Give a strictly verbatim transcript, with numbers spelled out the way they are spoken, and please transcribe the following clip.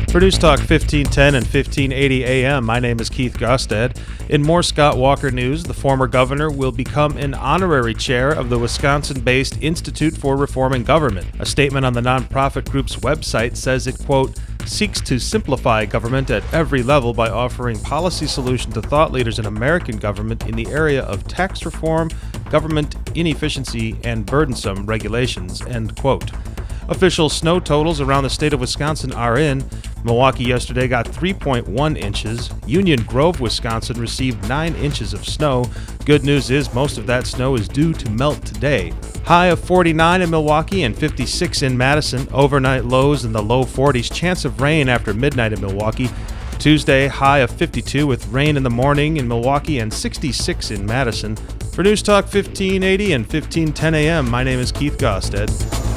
For News Talk fifteen ten and fifteen eighty A M, my name is Keith Gostad. In more Scott Walker news, the former governor will become an honorary chair of the Wisconsin-based Institute for Reforming Government. A statement on the nonprofit group's website says it, quote, seeks to simplify government at every level by offering policy solutions to thought leaders in American government in the area of tax reform, government inefficiency, and burdensome regulations, end quote. Official snow totals around the state of Wisconsin are in. Milwaukee yesterday got three point one inches. Union Grove, Wisconsin received nine inches of snow. Good news is most of that snow is due to melt today. High of forty-nine in Milwaukee and fifty-six in Madison. Overnight lows in the low forties. Chance of rain after midnight in Milwaukee. Tuesday, high of fifty-two with rain in the morning in Milwaukee and sixty-six in Madison. For News Talk fifteen eighty and fifteen ten A M, my name is Keith Gostad.